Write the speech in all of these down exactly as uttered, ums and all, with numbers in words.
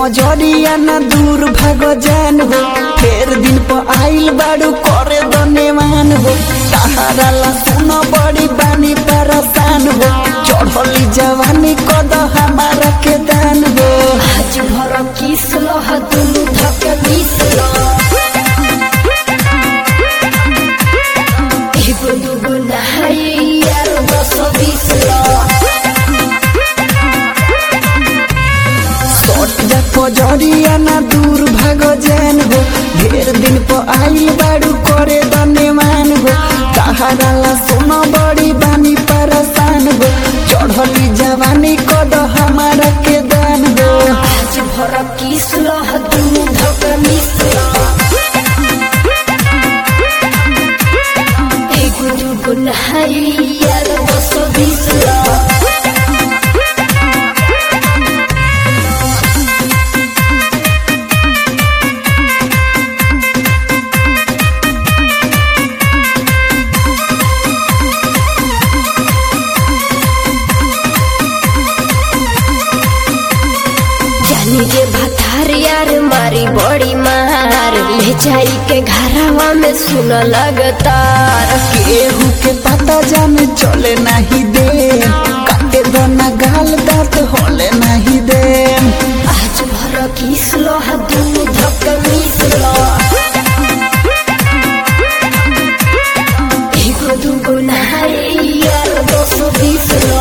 पजरिया ना दूर भागो जान हो फेर दिन पर आइल बाड़ू करे दनेवान हो सहारा ला सुनो बड़ी बानी परेशान हो चढ़ली जवानी कद हमारा के दान हो आज भर किस लो दुनु धके मिस लो एगो दुगो नहाई यार दस बीस लो जा पजरिया ना दूर भागो जान हो ढेर दिन पर आइल बाड़ू करे दनेवान हो सहारा ला सुनो बड़ी बानी परेशान हो चढ़ली जवानी कद हमारा के दान हो आज भर किस लो दुनु धके मिस लो एगो दुगो नहाई यार दस बीस लो जे भतार यार मारी बड़ी मार ले जाई के घरवा में सुन लगतार केहू के पता जाने चले नहीं दे काटे दोना गाल दांत होले नहीं दे आज भर किस लो दुनु धके मिस लो एगो दुगो नहाई यार दस बीस लो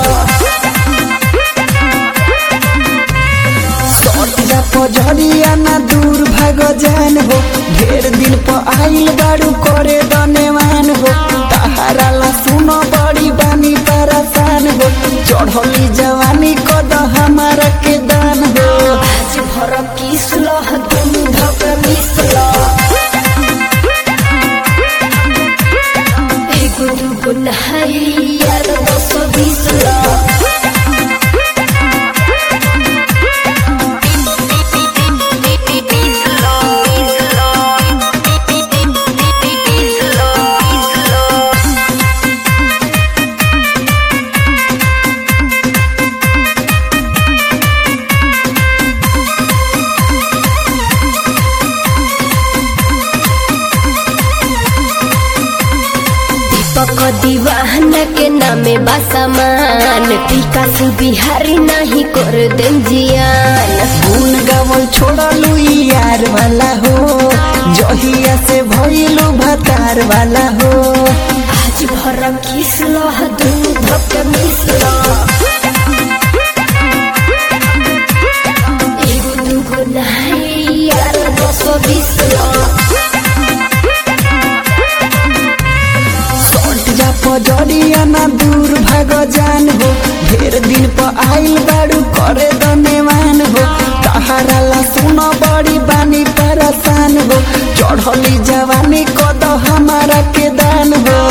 पजरिया ना दूर भागो जान हो ढेर दिन पर आइल बाड़ू करे दनेवान हो सहारा ला सुनो बड़ी बानी परेशान हो चढ़ली जवानी कद हमारा के दान हो आज भर किस लो दुनु धके मिस लो एगो दुगो नहाई यार दस बीस लो दीवाना के नामे बासामान विकास बिहारी नहीं कर देन जियान गुन गावल छोड़लू यार वाला हो जहिया से भइलू भतार वाला हो आज भर किस लो दुनु धके मिस लो एगो दुगो नहाई यार दस बीस लो पजरिया ना दूर भागो जान हो ढेर दिन पर आइल बाड़ू करे दनेवान हो सहारा ला सुनो बड़ी बानी परेशान हो चढ़ली जवानी कद हमारा के दान हो